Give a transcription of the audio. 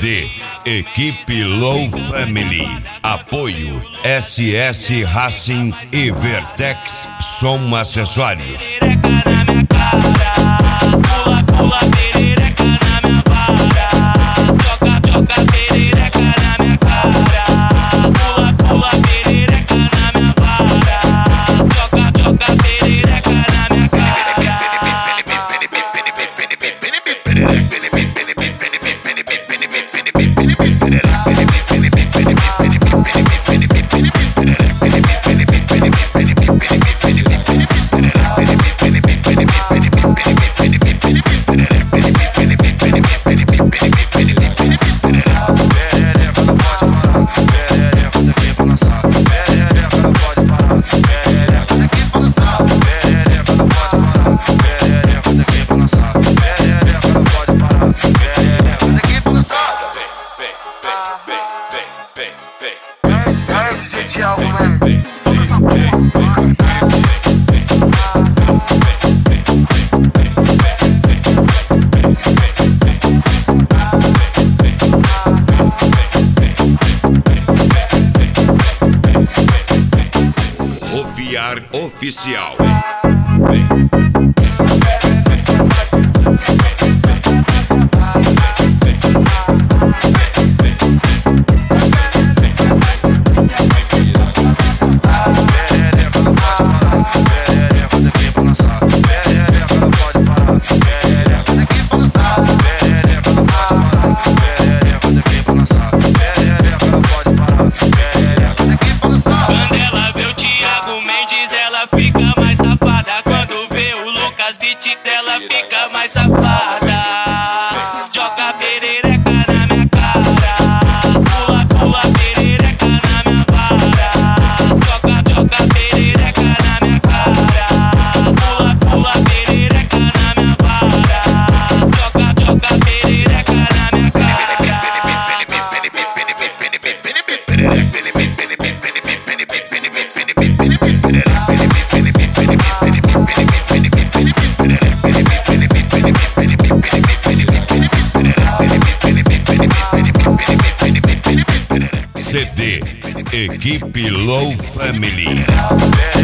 CD Equipe Low Family. Apoio SS Racing e Vertex Som Acessórios. Ofiar Oficial. Ela fica mais safada. Joga perereca na minha cara. Pula, pula perereca na minha vara. Joga perereca na minha cara. Pula, pula perereca na minha vara. Joga perereca na minha cara. CD Equipe Low Family.